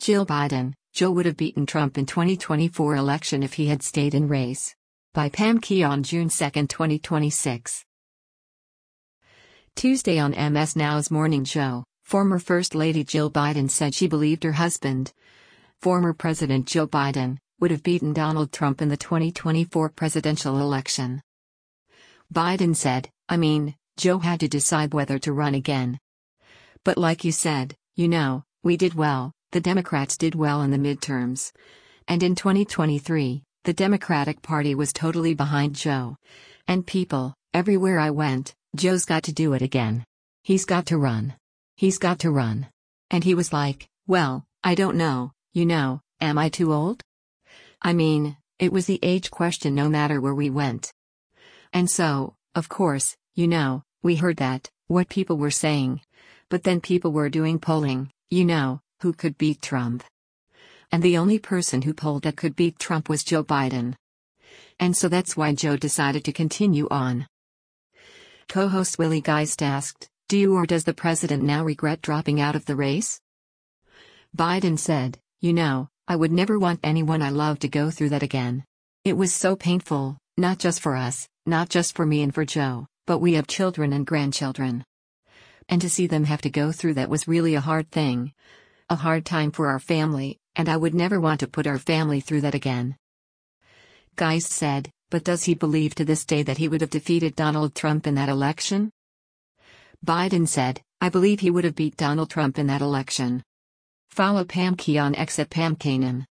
Jill Biden, Joe would have beaten Trump in 2024 election if he had stayed in race. By Pam Keon, June 2, 2026. Tuesday on MS Now's Morning Joe, former First Lady Jill Biden said she believed her husband, former President Joe Biden, would have beaten Donald Trump in the 2024 presidential election. Biden said, "I mean, Joe had to decide whether to run again. But like you said, we did well, the Democrats did well in the midterms. And in 2023, the Democratic Party was totally behind Joe. And people, everywhere I went, Joe's got to do it again. He's got to run. He's got to run." And he was like, "Well, I don't know, am I too old?" I mean, it was the age question no matter where we went. And so, of course, we heard that, what people were saying. But then people were doing polling, who could beat Trump. And the only person who polled that could beat Trump was Joe Biden. And so that's why Joe decided to continue on. Co-host Willie Geist asked, "Do you or does the president now regret dropping out of the race?" Biden said, "I would never want anyone I love to go through that again. It was so painful, not just for us, not just for me and for Joe, but we have children and grandchildren. And to see them have to go through that was really a hard thing. A hard time for our family, and I would never want to put our family through that again." Geist said, "But does he believe to this day that he would have defeated Donald Trump in that election?" Biden said, "I believe he would have beat Donald Trump in that election." Follow Pam Keon X at Pam Kanan.